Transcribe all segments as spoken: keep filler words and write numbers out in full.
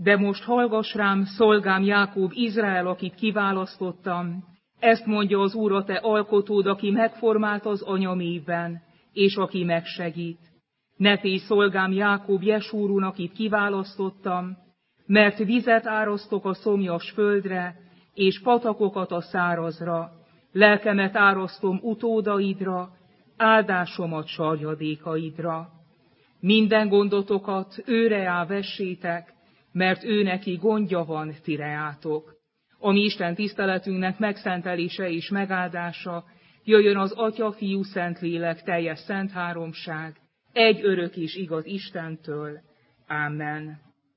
De most hallgass rám, szolgám Jákob, Izrael, akit kiválasztottam. Ezt mondja az Úr, a te alkotód, aki megformált az anyaméhben, és aki megsegít. Ne félj, szolgám Jákob, Jesúrun, akit kiválasztottam, mert vizet árasztok a szomjas földre, és patakokat a szárazra. Lelkemet árasztom utódaidra, áldásomat sarjadékaidra. Minden gondotokat őreá vessétek, mert ő neki gondja van, ti reátok. A mi Isten tiszteletünknek megszentelése és megáldása jöjjön az Atya, Fiú, Szentlélek, teljes szent háromság, egy örök és igaz Istentől. Ámen.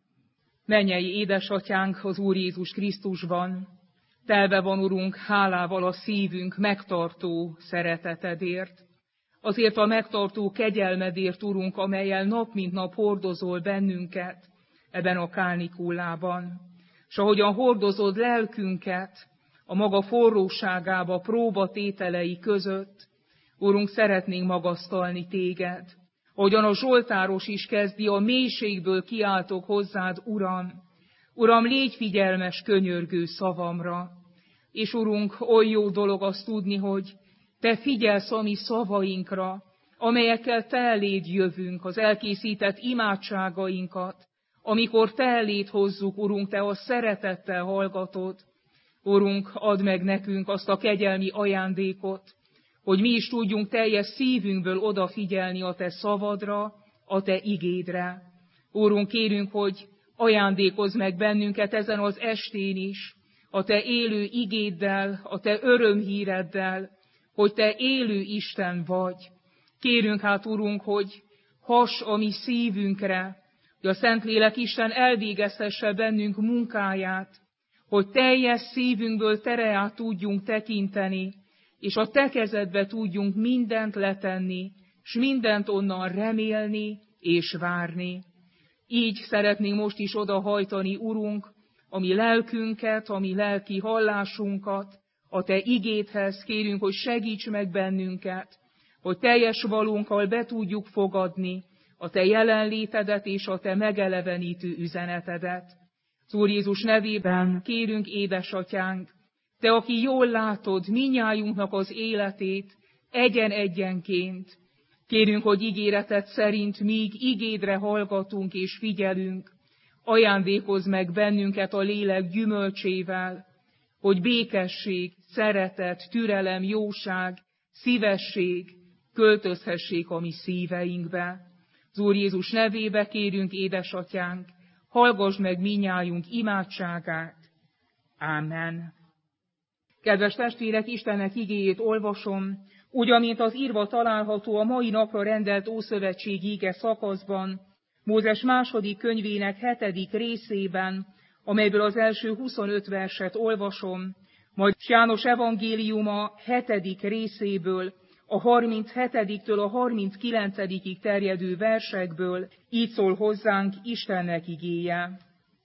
Mennyei édesatyánk az Úr Jézus Krisztusban, telve van, Urunk, hálával a szívünk megtartó szeretetedért, azért a megtartó kegyelmedért, Urunk, amellyel nap mint nap hordozol bennünket ebben a kálnikullában, s ahogyan hordozod lelkünket a maga forróságába, próbatételei között, Urunk, szeretnénk magasztalni téged. Ahogyan a Zsoltáros is kezdi, a mélységből kiáltok hozzád, Uram. Uram, légy figyelmes, könyörgő szavamra. És Urunk, oly jó dolog azt tudni, hogy te figyelsz a mi szavainkra, amelyekkel te eléd jövünk, az elkészített imádságainkat, amikor te eléd hozzuk, Urunk, te a szeretettel hallgatod. Urunk, add meg nekünk azt a kegyelmi ajándékot, hogy mi is tudjunk teljes szívünkből odafigyelni a te szavadra, a te igédre. Úrunk, kérünk, hogy ajándékozz meg bennünket ezen az estén is, a te élő igéddel, a te örömhíreddel, hogy te élő Isten vagy. Kérünk hát, Urunk, hogy hass a mi szívünkre, hogy a Szentlélek Isten elvégezhesse bennünk munkáját, hogy teljes szívünkből te reá tudjunk tekinteni, és a te kezedbe tudjunk mindent letenni, s mindent onnan remélni és várni. Így szeretnénk most is odahajtani, Urunk, a mi lelkünket, a mi lelki hallásunkat, a te igédhez. Kérünk, hogy segíts meg bennünket, hogy teljes valónkkal be tudjuk fogadni a te jelenlétedet és a te megelevenítő üzenetedet. Az Úr Jézus nevében kérünk, édesatyánk, te, aki jól látod minnyájunknak az életét egyen-egyenként, kérünk, hogy ígéreted szerint míg igédre hallgatunk és figyelünk, ajándékozz meg bennünket a lélek gyümölcsével, hogy békesség, szeretet, türelem, jóság, szívesség költözhessék a mi szíveinkbe. Az Úr Jézus nevébe kérünk, édesatyánk, hallgass meg minnyájunk imádságát. Ámen. Kedves testvérek, Istennek igéjét olvasom, úgy, amint az írva található a mai napra rendelt ószövetségi ige szakaszban, Mózes második könyvének hetedik részében, amelyből az első huszonöt verset olvasom, majd János evangéliuma hetedik részéből, a harminchetiediktől a harminckilencedikig terjedő versekből, így szól hozzánk Istennek igéje.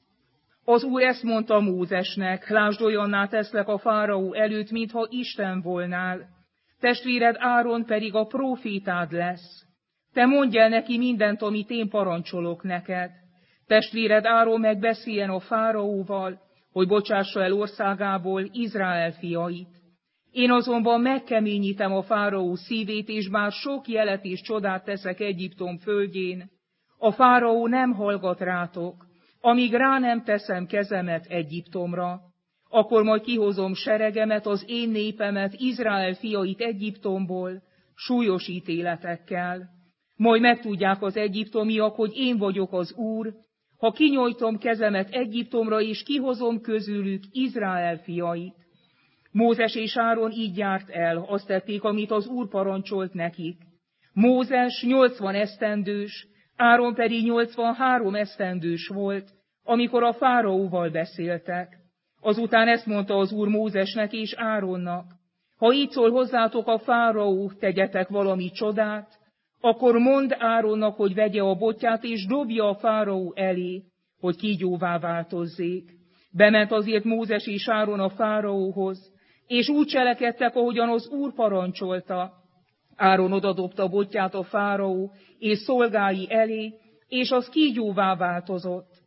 Az Úr ezt mondta Mózesnek, lásd, olyanná teszlek a fáraó előtt, mintha Isten volnál. Testvéred Áron pedig a prófétád lesz. Te mondj el neki mindent, amit én parancsolok neked. Testvéred Áron meg beszéljen a fáraóval, hogy bocsássa el országából Izrael fiait. Én azonban megkeményítem a fáraó szívét, és bár sok jelet és csodát teszek Egyiptom földjén, a fáraó nem hallgat rátok, amíg rá nem teszem kezemet Egyiptomra. Akkor majd kihozom seregemet, az én népemet, Izrael fiait Egyiptomból, súlyos ítéletekkel. Majd megtudják az egyiptomiak, hogy én vagyok az Úr, ha kinyújtom kezemet Egyiptomra, és kihozom közülük Izrael fiait. Mózes és Áron így járt el, azt tették, amit az Úr parancsolt nekik. Mózes nyolcvan esztendős, Áron pedig nyolcvanhárom esztendős volt, amikor a fáraóval beszéltek. Azután ezt mondta az Úr Mózesnek és Áronnak: ha így szól hozzátok a fáraó, tegyetek valami csodát, akkor mondd Áronnak, hogy vegye a botját és dobja a fáraó elé, hogy kígyóvá változzék. Bement azért Mózes és Áron a fáraóhoz, és úgy cselekedtek, ahogyan az Úr parancsolta. Áron odadobta a botját a fáraó és szolgái elé, és az kígyóvá változott.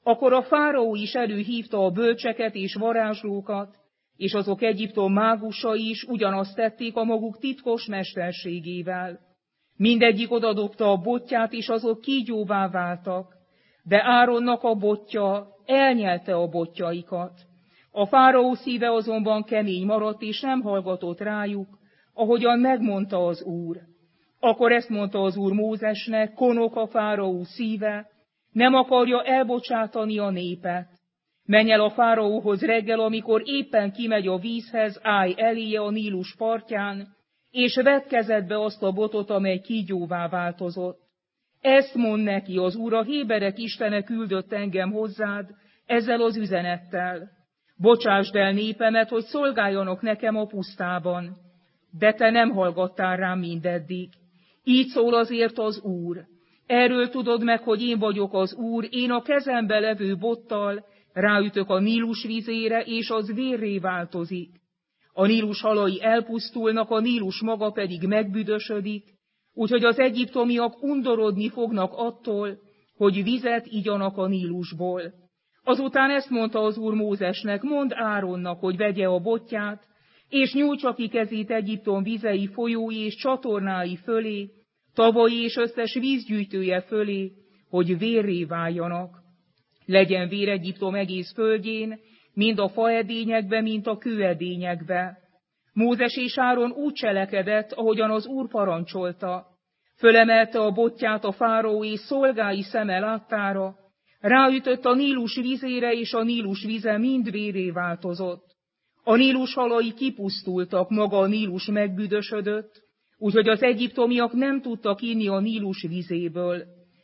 Akkor a fáraó is előhívta a bölcseket és varázslókat, és azok Egyiptom mágusai is ugyanazt tették a maguk titkos mesterségével. Mindegyik odadobta a botját, és azok kígyóvá váltak, de Áronnak a botja elnyelte a botjaikat. A fáraó szíve azonban kemény maradt, és nem hallgatott rájuk, ahogyan megmondta az Úr. Akkor ezt mondta az Úr Mózesnek: konok a fáraó szíve, nem akarja elbocsátani a népet. Menj el a fáraóhoz reggel, amikor éppen kimegy a vízhez, állj eléje a Nílus partján, és vedd kezedbe azt a botot, amely kígyóvá változott. Ezt mond neki: az Úr, a héberek istene küldött engem hozzád ezzel az üzenettel. Bocsásd el népemet, hogy szolgáljanak nekem a pusztában. De te nem hallgattál rám mindeddig. Így szól azért az Úr. Erről tudod meg, hogy én vagyok az Úr, én a kezembe levő bottal ráütök a Nílus vizére, és az vérré változik. A Nílus halai elpusztulnak, a Nílus maga pedig megbüdösödik, úgyhogy az egyiptomiak undorodni fognak attól, hogy vizet igyanak a Nílusból. Azután ezt mondta az Úr Mózesnek: mondd Áronnak, hogy vegye a botját, és nyújtsa ki kezét Egyiptom vizei, folyói és csatornái fölé, tavai és összes vízgyűjtője fölé, hogy vérré váljanak. Legyen vér Egyiptom egész földjén, mind a faedényekbe, mint a kőedényekbe. Mózes és Áron úgy cselekedett, ahogyan az Úr parancsolta. Fölemelte a botját a fáraó és szolgái szeme láttára, ráütött a Nílus vizére, és a Nílus vize mind vérré változott. A Nílus halai kipusztultak, maga a Nílus megbüdösödött, úgyhogy az egyiptomiak nem tudtak inni a Nílus vizéből.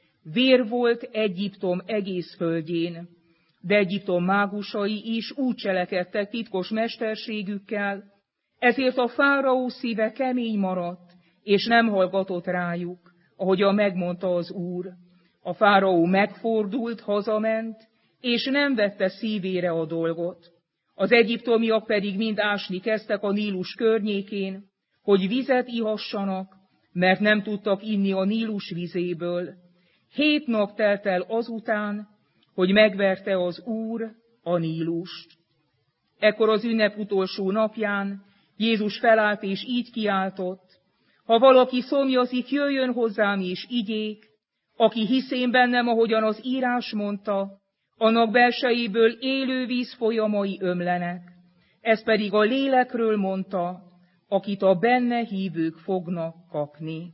Vér volt Egyiptom egész földjén, de Egyiptom mágusai is úgy cselekedtek titkos mesterségükkel, ezért a fáraó szíve kemény maradt, és nem hallgatott rájuk, ahogyan megmondta az Úr. A fáraó megfordult, hazament, és nem vette szívére a dolgot. Az egyiptomiak pedig mind ásni kezdtek a Nílus környékén, hogy vizet ihassanak, mert nem tudtak inni a Nílus vizéből. Hét nap telt el azután, hogy megverte az Úr a Nílust. Ekkor az ünnep utolsó napján Jézus felállt és így kiáltott: ha valaki szomjazik, jöjjön hozzám és igyék, aki hisz én bennem, ahogyan az írás mondta, annak belsejéből élő víz folyamai ömlenek. Ez pedig a lélekről mondta, akit a benne hívők fognak kapni.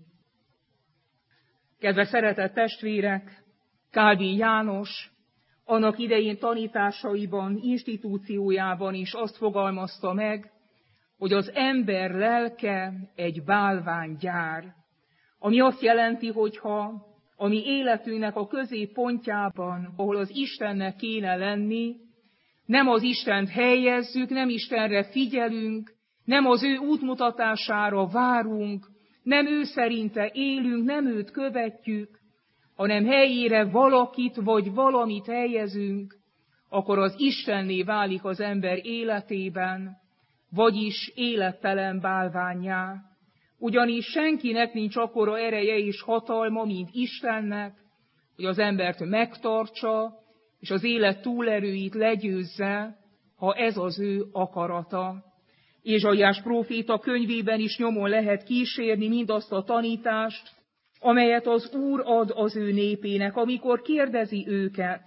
Kedves szeretett testvérek, Kálvin János annak idején tanításaiban, institúciójában is azt fogalmazta meg, hogy az ember lelke egy bálványgyár, ami azt jelenti, hogyha a mi életünknek a középpontjában, ahol az Istennek kéne lenni, nem az Istent helyezzük, nem Istenre figyelünk, nem az ő útmutatására várunk, nem ő szerinte élünk, nem őt követjük, hanem helyére valakit vagy valamit helyezünk, akkor az Istenné válik az ember életében, vagyis élettelen bálvánnyá. Ugyanis senkinek nincs akkora ereje és hatalma, mint Istennek, hogy az embert megtartsa, és az élet túlerőit legyőzze, ha ez az ő akarata. Ézsaiás próféta könyvében is nyomon lehet kísérni mindazt a tanítást, amelyet az Úr ad az ő népének, amikor kérdezi őket.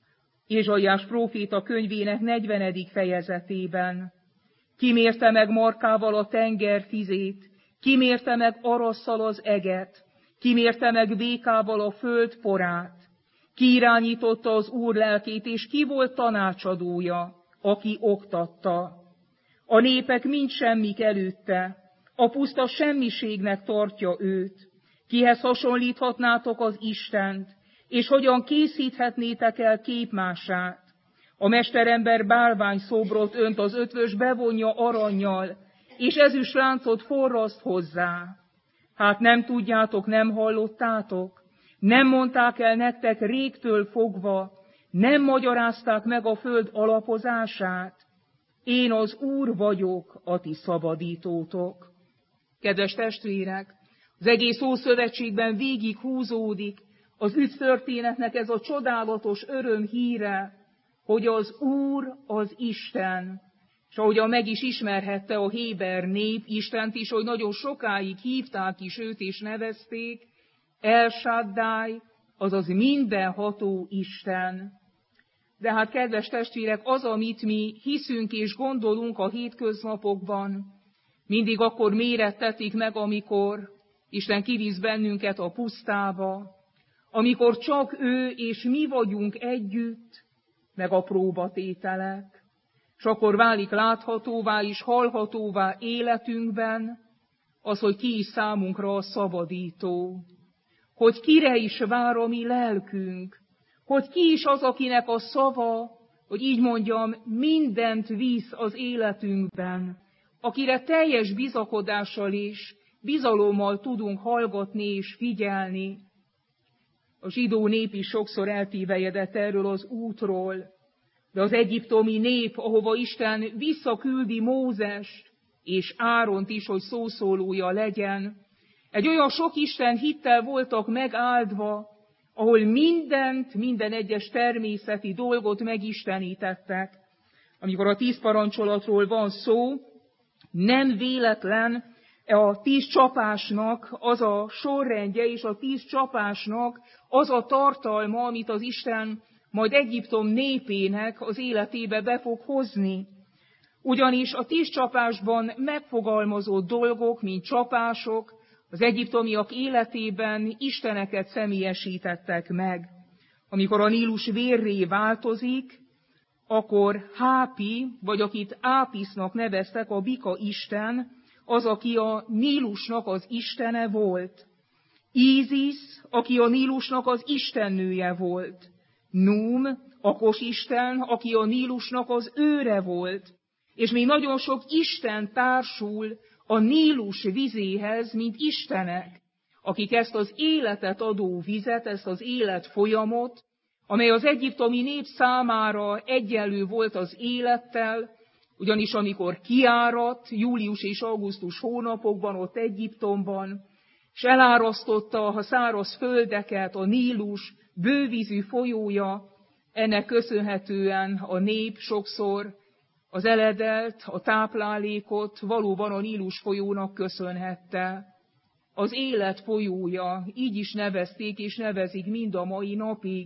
Ézsaiás próféta könyvének negyvenedik fejezetében: ki mérte meg markával a tenger vizét, ki mérte meg arasszal az eget, ki mérte meg békával a föld porát, ki irányította az Úr lelkét, és ki volt tanácsadója, aki oktatta. A népek mind semmik előtte, a puszta semmiségnek tartja őt. Kihez hasonlíthatnátok az Istent, és hogyan készíthetnétek el képmását? A mesterember bálvány szobrot önt, az ötvös bevonja arannyal, és ezüst láncot forraszt hozzá. Hát nem tudjátok, nem hallottátok? Nem mondták el nektek régtől fogva, nem magyarázták meg a föld alapozását? Én az Úr vagyok, a ti szabadítótok. Kedves testvérek, az egész Ószövetségben végig húzódik Az üdvtörténetnek ez a csodálatos öröm híre, hogy az Úr az Isten, és ahogyan meg is ismerhette a héber nép Istent is, hogy nagyon sokáig hívták is őt és nevezték, El Shaddai, azaz mindenható Isten. De hát, kedves testvérek, az, amit mi hiszünk és gondolunk a hétköznapokban, mindig akkor mérettetik meg, amikor Isten kivisz bennünket a pusztába, amikor csak ő és mi vagyunk együtt, meg a próbatételek. És akkor válik láthatóvá és hallhatóvá életünkben az, hogy ki is számunkra a szabadító, hogy kire is vár a mi lelkünk, hogy ki is az, akinek a szava, hogy így mondjam, mindent visz az életünkben, akire teljes bizakodással és bizalommal tudunk hallgatni és figyelni. A zsidó nép is sokszor eltévejedett erről az útról, de az egyiptomi nép, ahova Isten visszaküldi Mózest és Áront is, hogy szószólója legyen, egy olyan sok Isten hittel voltak megáldva, ahol mindent, minden egyes természeti dolgot megistenítettek. Amikor a tíz parancsolatról van szó, nem véletlen a tíz csapásnak az a sorrendje, és a tíz csapásnak az a tartalma, amit az Isten majd Egyiptom népének az életébe be fog hozni. Ugyanis a tíz csapásban megfogalmazott dolgok, mint csapások, az egyiptomiak életében isteneket személyesítettek meg. Amikor a Nílus vérré változik, akkor Hápi, vagy akit Ápisznak neveztek, a bika isten, az, aki a Nílusnak az istene volt. Ízisz, aki a Nílusnak az istennője volt. Num, a kosisten, aki a Nílusnak az őre volt. És még nagyon sok isten társul a Nílus vizéhez, mint istenek, akik ezt az életet adó vizet, ezt az életfolyamot, amely az egyiptomi nép számára egyenlő volt az élettel, ugyanis amikor kiáradt július és augusztus hónapokban ott Egyiptomban, és elárasztotta a száraz földeket, a Nílus bővízű folyója, ennek köszönhetően a nép sokszor az eledelt, a táplálékot valóban a Nílus folyónak köszönhette. Az élet folyója, így is nevezték és nevezik mind a mai napig.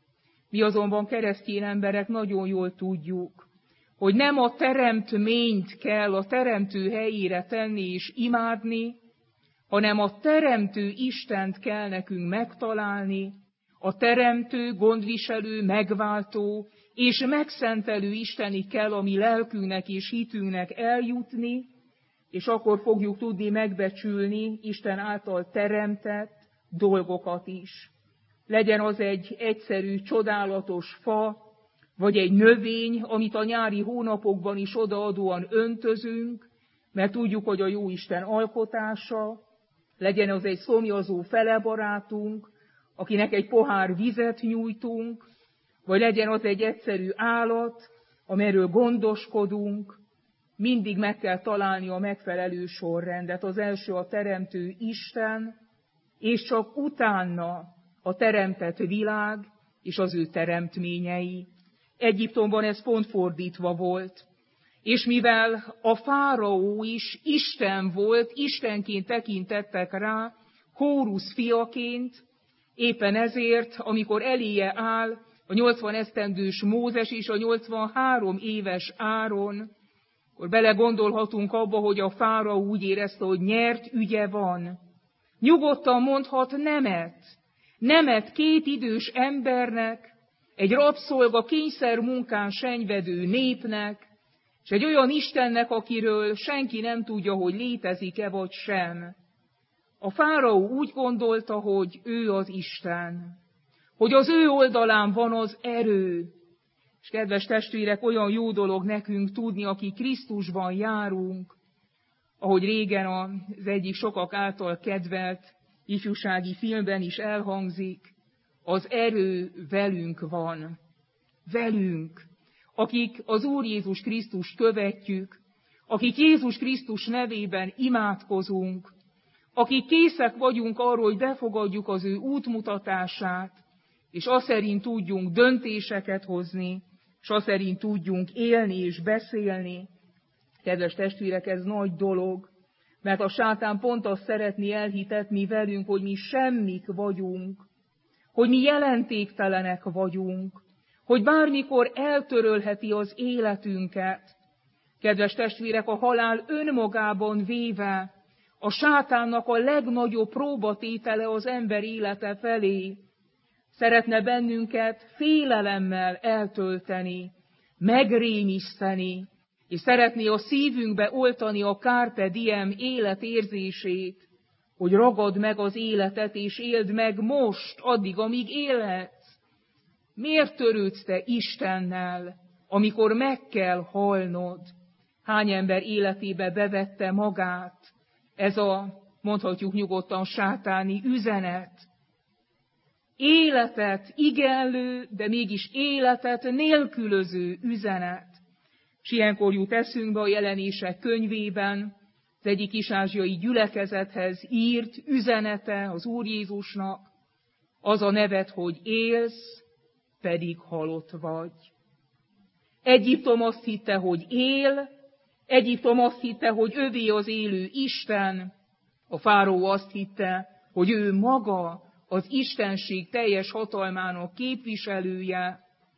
Mi azonban keresztény emberek nagyon jól tudjuk, hogy nem a teremtményt kell a teremtő helyére tenni és imádni, hanem a teremtő Istent kell nekünk megtalálni, a teremtő, gondviselő, megváltó és megszentelő Istenig kell a mi lelkünknek és hitünknek eljutni, és akkor fogjuk tudni megbecsülni Isten által teremtett dolgokat is. Legyen az egy egyszerű, csodálatos fa, vagy egy növény, amit a nyári hónapokban is odaadóan öntözünk, mert tudjuk, hogy a Jóisten alkotása, legyen az egy szomjazó felebarátunk, akinek egy pohár vizet nyújtunk, vagy legyen az egy egyszerű állat, amelyről gondoskodunk, mindig meg kell találni a megfelelő sorrendet. Az első a teremtő Isten, és csak utána a teremtett világ és az ő teremtményei. Egyiptomban ez pont fordítva volt. És mivel a fáraó is Isten volt, Istenként tekintettek rá, Hórusz fiaként, éppen ezért, amikor eléje áll a nyolcvan esztendős Mózes és a nyolcvanhárom éves Áron, akkor belegondolhatunk abba, hogy a fáraó úgy érezte, hogy nyert ügye van. Nyugodtan mondhat nemet. Nemet két idős embernek, egy rabszolga kényszer munkán senyvedő népnek, és egy olyan Istennek, akiről senki nem tudja, hogy létezik-e vagy sem. A fáraó úgy gondolta, hogy ő az Isten, hogy az ő oldalán van az erő. És kedves testvérek, olyan jó dolog nekünk tudni, aki Krisztusban járunk, ahogy régen az egyik sokak által kedvelt ifjúsági filmben is elhangzik, az erő velünk van. Velünk, akik az Úr Jézus Krisztust követjük, akik Jézus Krisztus nevében imádkozunk, akik készek vagyunk arról, hogy befogadjuk az ő útmutatását, és azt szerint tudjunk döntéseket hozni, és azt szerint tudjunk élni és beszélni. Kedves testvérek, ez nagy dolog, mert a sátán pont azt szeretné elhitetni velünk, hogy mi semmik vagyunk, hogy mi jelentéktelenek vagyunk, hogy bármikor eltörölheti az életünket. Kedves testvérek, a halál önmagában véve a sátánnak a legnagyobb próbatétele az ember élete felé. Szeretne bennünket félelemmel eltölteni, megrémiszteni, és szeretné a szívünkbe oltani a carpe diem életérzését, hogy ragad meg az életet, és éld meg most, addig, amíg élhetsz. Miért törődsz te Istennel, amikor meg kell halnod? Hány ember életébe bevette magát ez a, mondhatjuk nyugodtan, sátáni üzenet? Életet igenlő, de mégis életet nélkülöző üzenet. És ilyenkor jut eszünkbe a Jelenések könyvében az egyik kis-ázsiai gyülekezethez írt üzenete az Úr Jézusnak, az a nevet, hogy élsz, pedig halott vagy. Egyiptom azt hitte, hogy él, Egyiptom azt hitte, hogy övé az élő Isten, a fáraó azt hitte, hogy ő maga az istenség teljes hatalmának képviselője,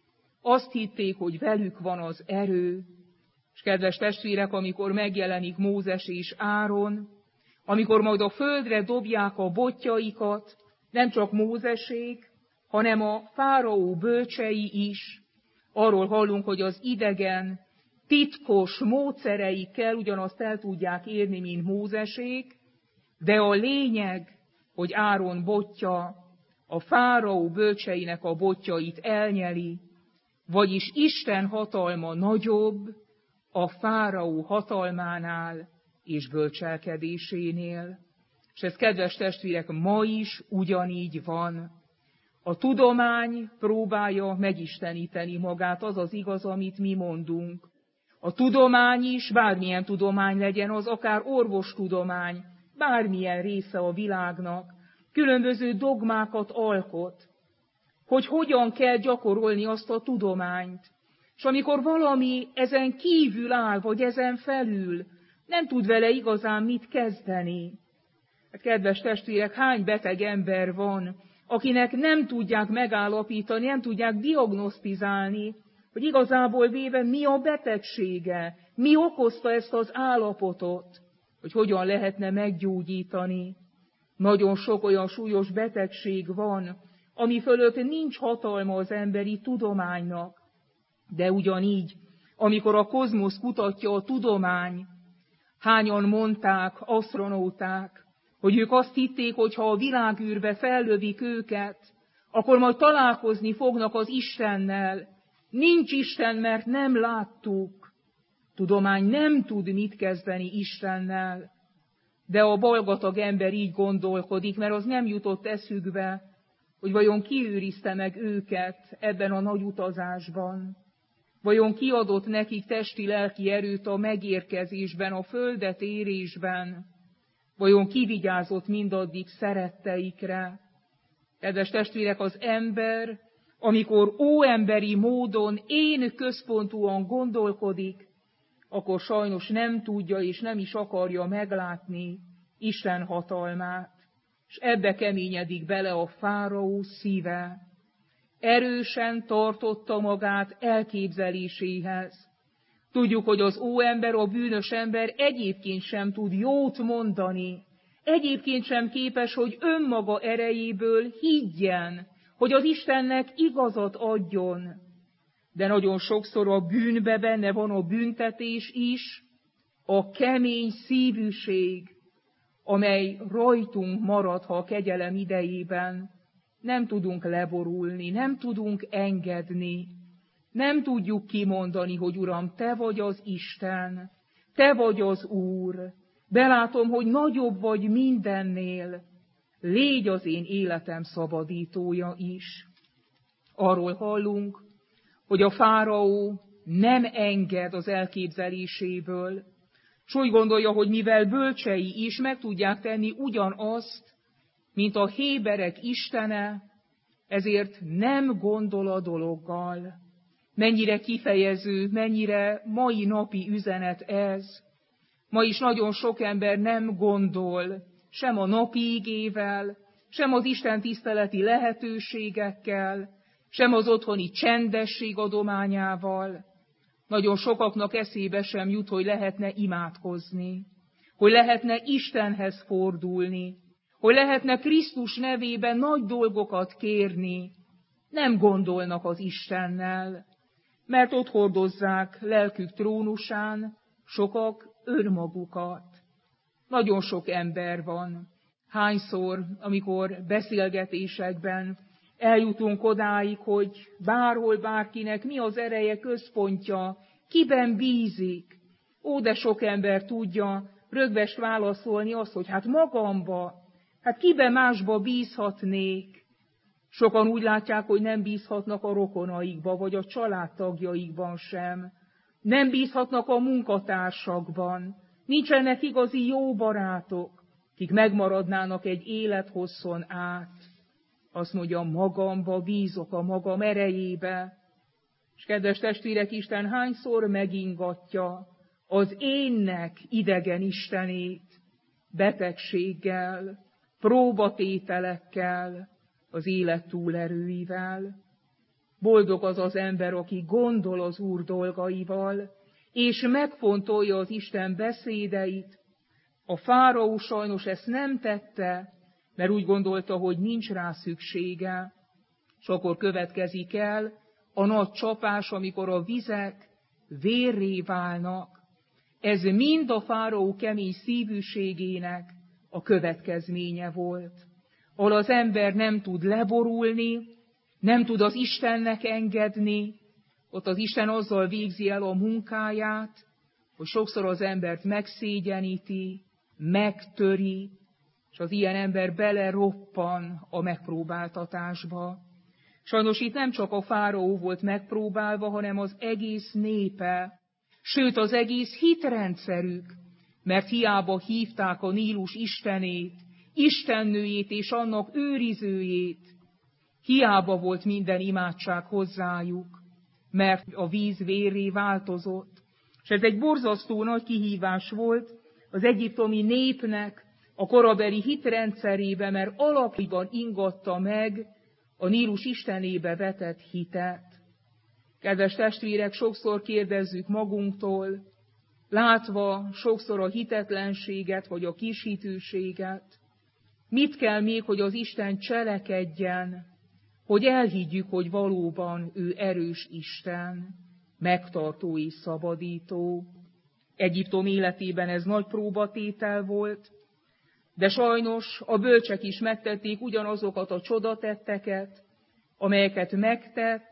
azt hitték, hogy velük van az erő. És kedves testvérek, amikor megjelenik Mózes és Áron, amikor majd a földre dobják a botjaikat, nem csak Mózesék, hanem a fáraó bölcsei is, arról hallunk, hogy az idegen, titkos módszereikkel ugyanazt el tudják érni, mint Mózesék, de a lényeg, hogy Áron botja a fáraó bölcseinek a botjait elnyeli, vagyis Isten hatalma nagyobb a fáraó hatalmánál és bölcselkedésénél. És ez, kedves testvérek, ma is ugyanígy van. A tudomány próbálja megisteníteni magát, az az igaz, amit mi mondunk. A tudomány is, bármilyen tudomány legyen, az akár orvostudomány, bármilyen része a világnak, különböző dogmákat alkot, hogy hogyan kell gyakorolni azt a tudományt. És amikor valami ezen kívül áll, vagy ezen felül, nem tud vele igazán mit kezdeni. Hát, kedves testvérek, hány beteg ember van, akinek nem tudják megállapítani, nem tudják diagnosztizálni, hogy igazából véve mi a betegsége, mi okozta ezt az állapotot, hogy hogyan lehetne meggyógyítani. Nagyon sok olyan súlyos betegség van, ami fölött nincs hatalma az emberi tudománynak. De ugyanígy, amikor a kozmosz kutatja a tudomány, hányan mondták, asztronauták, hogy ők azt hitték, hogy ha a világűrbe fellövik őket, akkor majd találkozni fognak az Istennel. Nincs Isten, mert nem láttuk. Tudomány nem tud mit kezdeni Istennel. De a balgatag ember így gondolkodik, mert az nem jutott eszükbe, hogy vajon ki őrizte meg őket ebben a nagy utazásban. Vajon ki adott nekik testi-lelki erőt a megérkezésben, a földet érésben? Vajon ki vigyázott mindaddig szeretteikre? Kedves testvérek, az ember, amikor óemberi módon én központúan gondolkodik, akkor sajnos nem tudja és nem is akarja meglátni Isten hatalmát. És ebbe keményedik bele a fáraó szíve. Erősen tartotta magát elképzeléséhez. Tudjuk, hogy az óember, a bűnös ember egyébként sem tud jót mondani, egyébként sem képes, hogy önmaga erejéből higgyen, hogy az Istennek igazat adjon. De nagyon sokszor a bűnbe benne van a büntetés is, a kemény szívűség, amely rajtunk marad, ha a kegyelem idejében nem tudunk leborulni, nem tudunk engedni, nem tudjuk kimondani, hogy Uram, Te vagy az Isten, Te vagy az Úr, belátom, hogy nagyobb vagy mindennél, légy az én életem szabadítója is. Arról hallunk, hogy a fáraó nem enged az elképzeléséből, S úgy gondolja, hogy mivel bölcsei is meg tudják tenni ugyanazt, mint a héberek istene, ezért nem gondol a dologgal. Mennyire kifejező, mennyire mai napi üzenet ez. Ma is nagyon sok ember nem gondol sem a napi igével, sem az Isten tiszteleti lehetőségekkel, sem az otthoni csendesség adományával. Nagyon sokaknak eszébe sem jut, hogy lehetne imádkozni, hogy lehetne Istenhez fordulni, hogy lehetne Krisztus nevében nagy dolgokat kérni. Nem gondolnak az Istennel, mert ott hordozzák lelkük trónusán sokak önmagukat. Nagyon sok ember van. Hányszor, amikor beszélgetésekben eljutunk odáig, hogy bárhol bárkinek mi az ereje központja, kiben bízik. Ó, de sok ember tudja rögvest válaszolni azt, hogy hát magamba, hát kiben másba bízhatnék. Sokan úgy látják, hogy nem bízhatnak a rokonaikba, vagy a családtagjaikban sem. Nem bízhatnak a munkatársakban. Nincsenek igazi jó barátok, kik megmaradnának egy élethosszon át. Azt mondja, magamba bízok, a magam erejébe. És kedves testvérek, Isten hányszor megingatja az énnek idegen istenét betegséggel, próbatételekkel, az élet túlerőivel. Boldog az az ember, aki gondol az Úr dolgaival, és megfontolja az Isten beszédeit. A fáraó sajnos ezt nem tette, mert úgy gondolta, hogy nincs rá szüksége. És akkor következik el a nagy csapás, amikor a vizek vérré válnak. Ez mind a fáraó kemény szívűségének a következménye volt. Ahol az ember nem tud leborulni, nem tud az Istennek engedni, ott az Isten azzal végzi el a munkáját, hogy sokszor az embert megszégyeníti, megtöri, és az ilyen ember beleroppan a megpróbáltatásba. Sajnos itt nem csak a fáraó volt megpróbálva, hanem az egész népe, sőt az egész hitrendszerük, mert hiába hívták a Nílus istenét, istennőjét és annak őrizőjét, hiába volt minden imádság hozzájuk, mert a víz vérré változott. És ez egy borzasztó nagy kihívás volt az egyiptomi népnek a korabeli hitrendszerébe, mert alapjában ingatta meg a Nílus istenébe vetett hitet. Kedves testvérek, sokszor kérdezzük magunktól, látva sokszor a hitetlenséget vagy a kishitűséget, mit kell még, hogy az Isten cselekedjen, hogy elhiggyük, hogy valóban ő erős Isten, megtartó és szabadító. Egyiptom életében ez nagy próbatétel volt, de sajnos a bölcsek is megtették ugyanazokat a csodatetteket, amelyeket megtett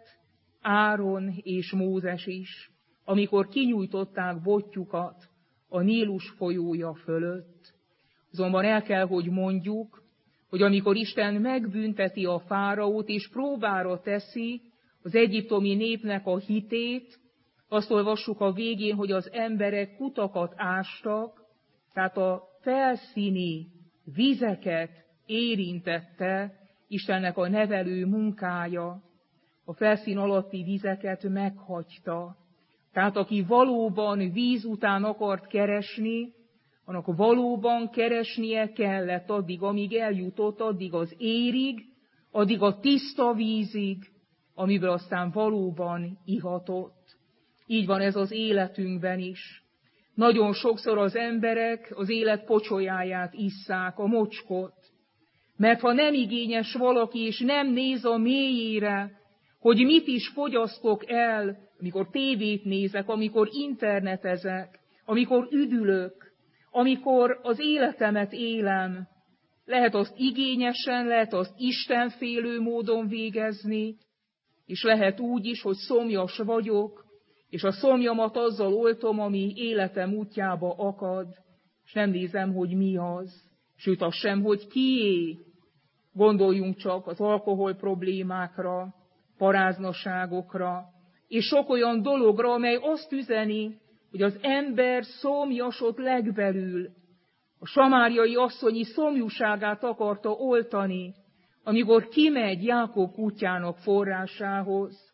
Áron és Mózes is, amikor kinyújtották botjukat a Nílus folyója fölött. Azonban el kell, hogy mondjuk, hogy amikor Isten megbünteti a fáraót és próbára teszi az egyiptomi népnek a hitét, azt olvassuk a végén, hogy az emberek kutakat ástak, tehát a felszíni vizeket érintette Istennek a nevelő munkája, a felszín alatti vizeket meghagyta. Tehát aki valóban víz után akart keresni, annak valóban keresnie kellett addig, amíg eljutott, addig az érig, addig a tiszta vízig, amiből aztán valóban ihatott. Így van ez az életünkben is. Nagyon sokszor az emberek az élet pocsolyáját isszák, a mocskot. Mert ha nem igényes valaki, és nem néz a mélyére, hogy mit is fogyasztok el, amikor tévét nézek, amikor internetezek, amikor üdülök, amikor az életemet élem, lehet azt igényesen, lehet azt istenfélő módon végezni, és lehet úgy is, hogy szomjas vagyok, és a szomjamat azzal oltom, ami életem útjába akad, és nem nézem, hogy mi az, sőt az sem, hogy kié. Gondoljunk csak az alkohol problémákra, paráznaságokra, és sok olyan dologra, amely azt üzeni, hogy az ember szomjasott legbelül, a samáriai asszonyi szomjúságát akarta oltani, amikor kimegy Jákob kutyának forrásához.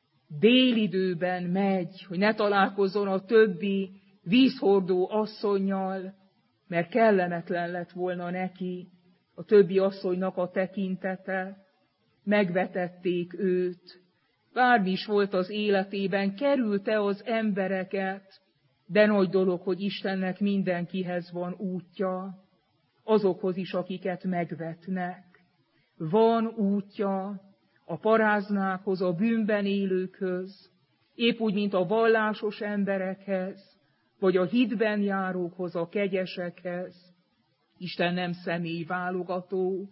Délidőben megy, hogy ne találkozzon a többi vízhordó asszonnyal, mert kellemetlen lett volna neki a többi asszonynak a tekintete. Megvetették őt. Bármi is volt az életében, kerülte az embereket, de nagy dolog, hogy Istennek mindenkihez van útja, azokhoz is, akiket megvetnek. Van útja a paráznákhoz, a bűnben élőkhöz, épp úgy, mint a vallásos emberekhez, vagy a hitben járókhoz, a kegyesekhez. Isten nem személyválogató,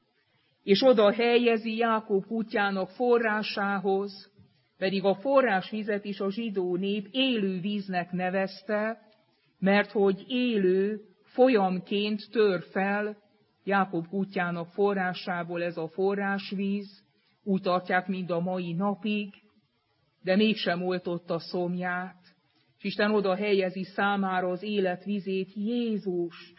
és oda helyezi Jákob kutyának forrásához, pedig a forrásvizet is a zsidó nép élő víznek nevezte, mert hogy élő folyamként tör fel Jákob kutyának forrásából ez a forrásvíz, úgy tartják mind a mai napig, de mégsem oltotta szomját. És Isten oda helyezi számára az életvizét, Jézust.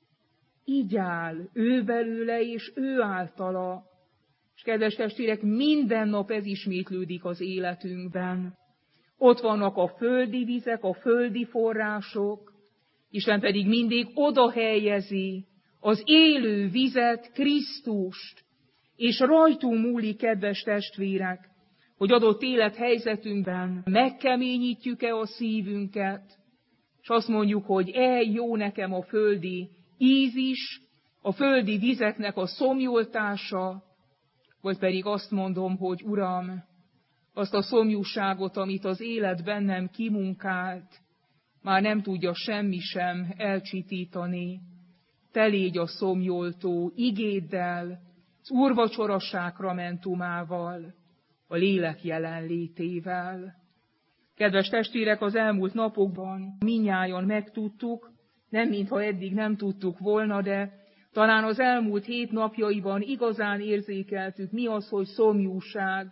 Így áll, ő belőle és ő általa. És kedves testvérek, minden nap ez ismétlődik az életünkben. Ott vannak a földi vizek, a földi források, Isten pedig mindig oda helyezi az élő vizet, Krisztust, és rajtunk múlik, kedves testvérek, hogy adott élethelyzetünkben megkeményítjük-e a szívünket, és azt mondjuk, hogy e jó nekem a földi íz is, a földi vizeknek a szomjoltása, vagy pedig azt mondom, hogy Uram, azt a szomjúságot, amit az élet bennem kimunkált, már nem tudja semmi sem elcsitítani. Te légy a szomjoltó igéddel, az úrvacsora sákramentumával, a lélek jelenlétével. Kedves testvérek, az elmúlt napokban mindnyájan megtudtuk, nem mintha eddig nem tudtuk volna, de talán az elmúlt hét napjaiban igazán érzékeltük, mi az, hogy szomjúság.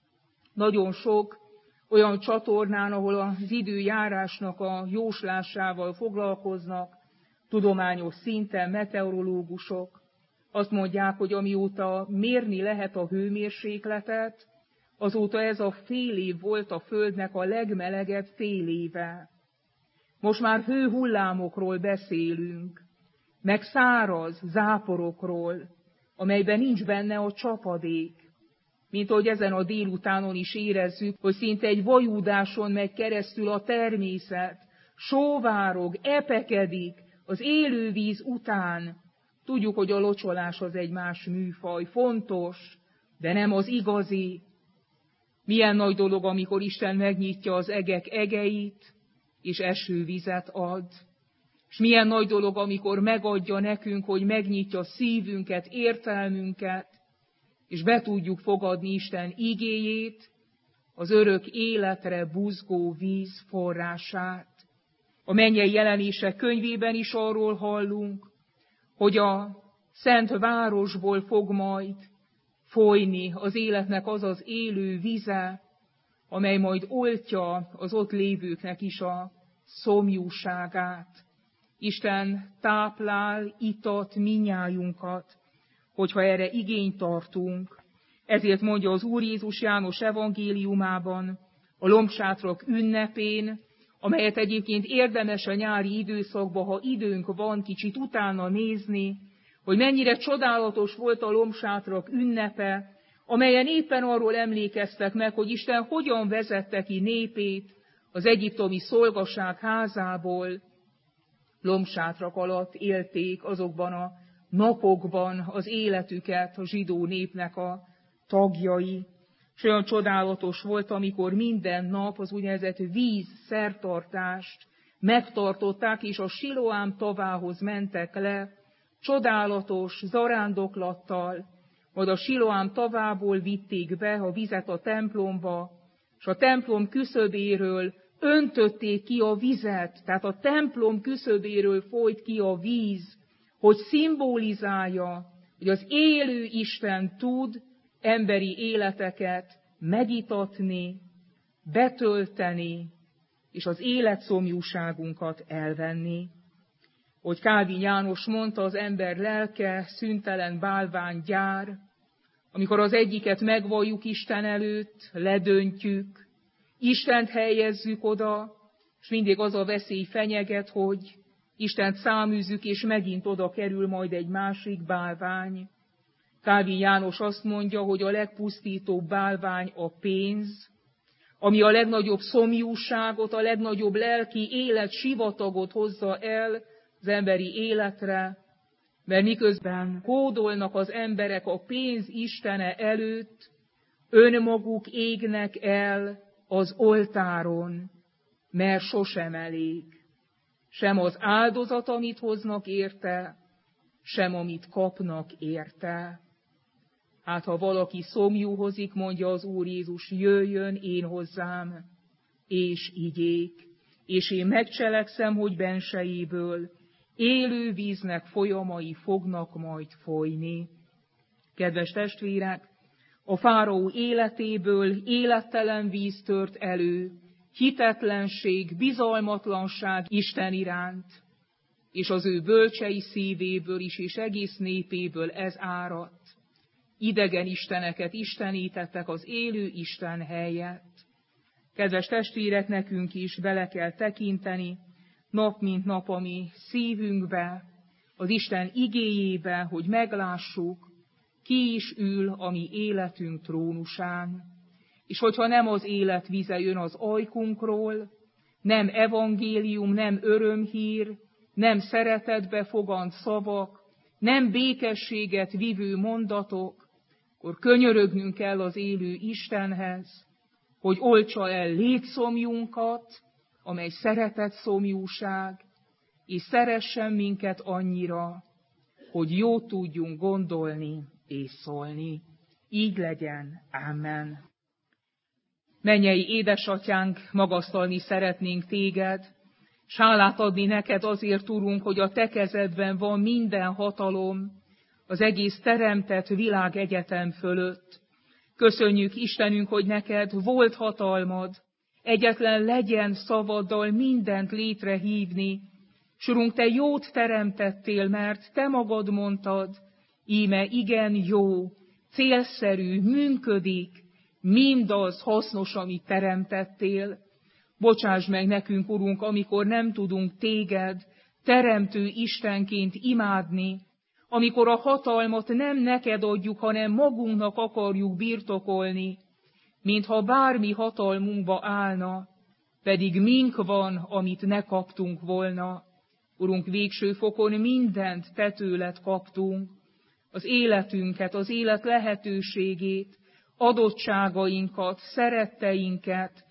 Nagyon sok olyan csatornán, ahol az időjárásnak a jóslásával foglalkoznak, tudományos szinten meteorológusok azt mondják, hogy amióta mérni lehet a hőmérsékletet, azóta ez a fél év volt a Földnek a legmelegebb fél éve. Most már hőhullámokról beszélünk, meg száraz záporokról, amelyben nincs benne a csapadék. Mint ahogy ezen a délutánon is érezzük, hogy szinte egy vajúdáson megy keresztül a természet, sóvárog, epekedik az élővíz után. Tudjuk, hogy a locsolás az egy más műfaj, fontos, de nem az igazi. Milyen nagy dolog, amikor Isten megnyitja az egek egeit, és esővizet ad. És milyen nagy dolog, amikor megadja nekünk, hogy megnyitja szívünket, értelmünket, és be tudjuk fogadni Isten igéjét, az örök életre buzgó víz forrását. A mennyei jelenések könyvében is arról hallunk, hogy a szent városból fog majd folyni az életnek az az élő vize, amely majd oltja az ott lévőknek is a szomjúságát. Isten táplál, itat minnyájunkat, hogyha erre igényt tartunk. Ezért mondja az Úr Jézus János evangéliumában, a lombsátrak ünnepén, amelyet egyébként érdemes a nyári időszakban, ha időnk van, kicsit utána nézni, hogy mennyire csodálatos volt a lombsátrak ünnepe, amelyen éppen arról emlékeztek meg, hogy Isten hogyan vezette ki népét az egyiptomi szolgaság házából. Lombsátrak alatt élték azokban a napokban az életüket a zsidó népnek a tagjai. És olyan csodálatos volt, amikor minden nap az úgynevezett víz szertartást megtartották, és a Siloám tavához mentek le, csodálatos zarándoklattal, majd a Siloám tavából vitték be a vizet a templomba, és a templom küszöbéről öntötték ki a vizet, tehát a templom küszöbéről folyt ki a víz, hogy szimbolizálja, hogy az élő Isten tud emberi életeket megitatni, betölteni, és az életszomjúságunkat elvenni. Hogy Kálvin János mondta, az ember lelke szüntelen bálványgyár, amikor az egyiket megvalljuk Isten előtt, ledöntjük, Istent helyezzük oda, és mindig az a veszély fenyeget, hogy Istent száműzzük, és megint oda kerül majd egy másik bálvány. Kálvin János azt mondja, hogy a legpusztítóbb bálvány a pénz, ami a legnagyobb szomjúságot, a legnagyobb lelki élet sivatagot hozza el az emberi életre, mert miközben hódolnak az emberek a pénz istene előtt, önmaguk égnek el az oltáron, mert sosem elég. Sem az áldozat, amit hoznak érte, sem amit kapnak érte. Hát ha valaki szomjúhozik, mondja az Úr Jézus, jöjjön én hozzám, és igyék, és én megcselekszem, hogy bensejéből élő víznek folyamai fognak majd folyni. Kedves testvérek, a fáraó életéből élettelen víz tört elő, hitetlenség, bizalmatlanság Isten iránt, és az ő bölcsei szívéből is, és egész népéből ez áradt. Idegen isteneket istenítettek az élő Isten helyett. Kedves testvérek, nekünk is bele kell tekinteni, nap mint nap a mi szívünkbe, az Isten igéjébe, hogy meglássuk, ki is ül a mi életünk trónusán. És hogyha nem az élet vize jön az ajkunkról, nem evangélium, nem örömhír, nem szeretetbe fogant szavak, nem békességet vivő mondatok, akkor könyörögnünk kell az élő Istenhez, hogy oltsa el létszomjunkat, amely szeretet szomjúság, és szeressen minket annyira, hogy jót tudjunk gondolni és szólni. Így legyen. Amen. Mennyei édesatyánk, magasztalni szeretnénk téged, s hálát adni neked azért, Urunk, hogy a te kezedben van minden hatalom az egész teremtett világegyetem fölött. Köszönjük, Istenünk, hogy neked volt hatalmad, egyetlen legyen szavaddal mindent létrehívni, s Urunk, te jót teremtettél, mert te magad mondtad, íme igen jó, célszerű, működik, mindaz hasznos, amit teremtettél. Bocsáss meg nekünk, Urunk, amikor nem tudunk téged teremtő Istenként imádni, amikor a hatalmat nem neked adjuk, hanem magunknak akarjuk birtokolni, mintha bármi hatalmunkba állna, pedig mink van, amit ne kaptunk volna. Urunk, végső fokon mindent te tőled kaptunk, az életünket, az élet lehetőségét, adottságainkat, szeretteinket,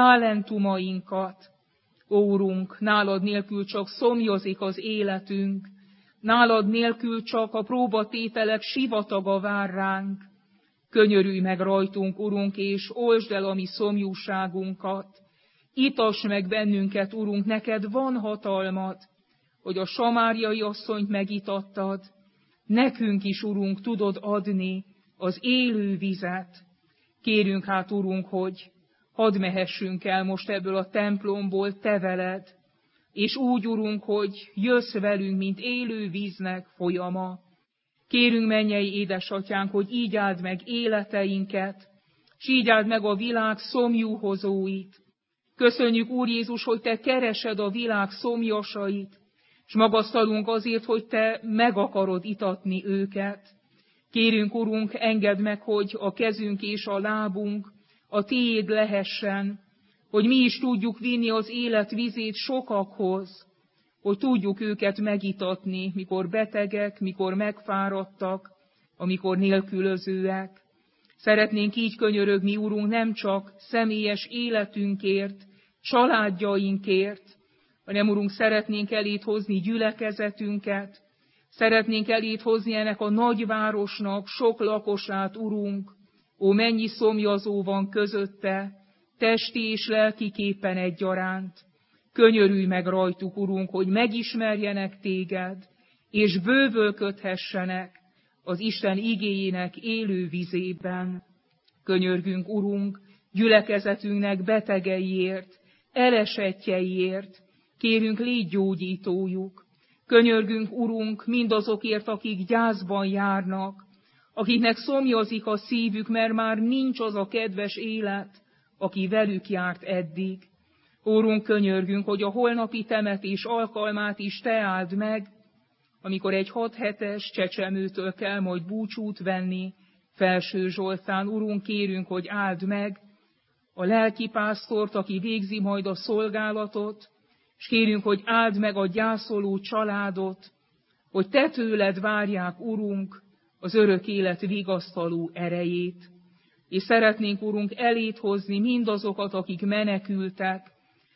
talentumainkat. Ó, Urunk, nálad nélkül csak szomjozik az életünk, nálad nélkül csak a próbatételek sivataga vár ránk. Könyörülj meg rajtunk, Urunk, és oltsd el a mi szomjúságunkat. Itasd meg bennünket, Urunk, neked van hatalmad, hogy a samáriai asszonyt megitattad. Nekünk is, Urunk, tudod adni az élő vizet. Kérünk hát, Urunk, hogy hadd mehessünk el most ebből a templomból te veled, és úgy, Urunk, hogy jössz velünk, mint élő víznek folyama. Kérünk, mennyei édesatyánk, hogy így áld meg életeinket, s így áld meg a világ szomjúhozóit. Köszönjük, Úr Jézus, hogy te keresed a világ szomjasait, s magasztalunk azért, hogy te meg akarod itatni őket. Kérünk, Urunk, engedd meg, hogy a kezünk és a lábunk a tiéd lehessen, hogy mi is tudjuk vinni az élet vizét sokakhoz, hogy tudjuk őket megitatni, mikor betegek, mikor megfáradtak, amikor nélkülözőek. Szeretnénk így könyörögni, Urunk, nem csak személyes életünkért, családjainkért, hanem, Urunk, szeretnénk elét hozni gyülekezetünket, szeretnénk elét hozni ennek a nagyvárosnak sok lakosát, Urunk. Ó, mennyi szomjazó van közötte, testi és lelkiképpen egyaránt. Könyörülj meg rajtuk, Urunk, hogy megismerjenek téged, és bővölködhessenek az Isten igéjének élő vizében. Könyörgünk, Urunk, gyülekezetünknek betegeiért, elesettjeiért, kérünk, légy gyógyítójuk. Könyörgünk, Urunk, mindazokért, akik gyászban járnak, akiknek szomjazik a szívük, mert már nincs az a kedves élet, aki velük járt eddig. Úrunk, könyörgünk, hogy a holnapi temetés alkalmát is Te áld meg, amikor egy hat hetes csecsemőtől kell majd búcsút venni, Felső Zsoltán. Urunk, kérünk, hogy áld meg a lelkipásztort, aki végzi majd a szolgálatot, és kérünk, hogy áld meg a gyászoló családot, hogy Te tőled várják, Urunk, az örök élet vigasztaló erejét. És szeretnénk, Urunk, elét hozni mindazokat, akik menekültek,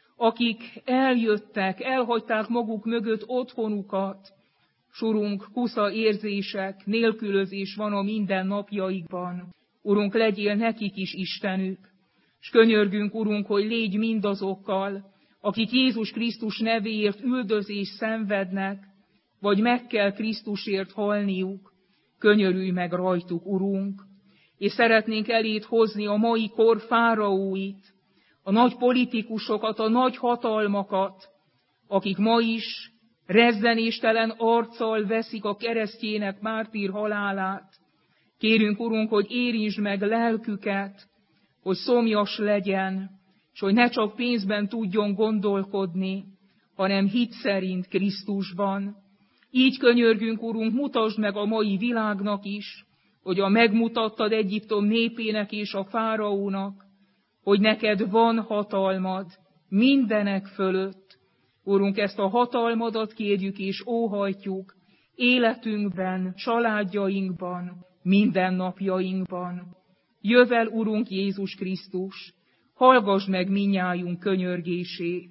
akik eljöttek, elhagyták maguk mögött otthonukat, s Urunk, kusza érzések, nélkülözés van a mindennapjaikban. Urunk, legyél nekik is Istenük, s könyörgünk, Urunk, hogy légy mindazokkal, akik Jézus Krisztus nevéért üldözést szenvednek, vagy meg kell Krisztusért halniuk, könyörülj meg rajtuk, Urunk, és szeretnénk elét hozni a mai kor fáraóit, a nagy politikusokat, a nagy hatalmakat, akik ma is rezzenéstelen arccal veszik a keresztjének mártír halálát. Kérünk, Urunk, hogy érintsd meg lelküket, hogy szomjas legyen, és hogy ne csak pénzben tudjon gondolkodni, hanem hit szerint Krisztusban. Így könyörgünk, Urunk, mutasd meg a mai világnak is, hogy a megmutattad Egyiptom népének és a fáraónak, hogy neked van hatalmad mindenek fölött. Urunk, ezt a hatalmadat kérjük és óhajtjuk életünkben, családjainkban, mindennapjainkban. Jövel, Urunk Jézus Krisztus, hallgass meg minnyájunk könyörgését.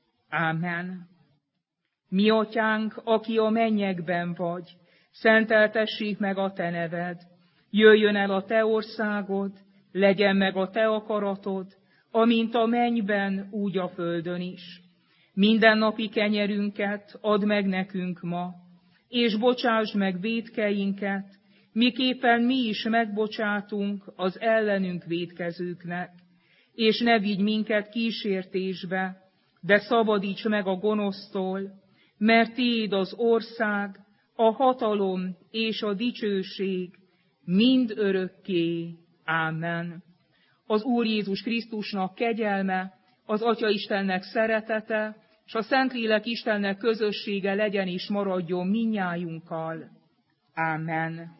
Ámen. Mi atyánk, aki a mennyekben vagy, szenteltessék meg a te neved. Jöjjön el a te országod, legyen meg a te akaratod, amint a mennyben, úgy a földön is. Mindennapi kenyerünket add meg nekünk ma, és bocsásd meg vétkeinket, miképpen mi is megbocsátunk az ellenünk vétkezőknek. És ne vigy minket kísértésbe, de szabadíts meg a gonosztól, mert tiéd az ország, a hatalom és a dicsőség mind örökké. Ámen. Az Úr Jézus Krisztusnak kegyelme, az Atya Istennek szeretete, és a Szentlélek Istennek közössége legyen és maradjon minnyájunkkal. Ámen.